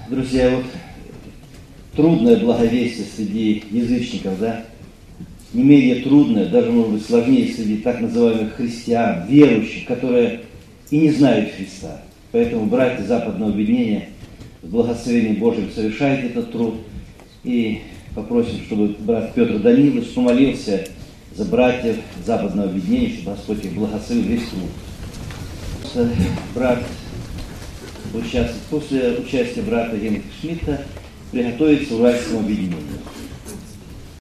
Друзья, вот трудное благовестие среди язычников, да? Не менее трудное, даже, может быть, сложнее среди так называемых христиан, верующих, которые и не знают Христа. Поэтому, братья Западного объединения, с благословением Божьим совершайте этот труд. И попросим, чтобы брат Петр Данилович помолился за братьев Западного объединения, чтобы Господь их благословил весь труд. Брат участвует, после участия брата Генриха Шмидта приготовится в Уральском объединении.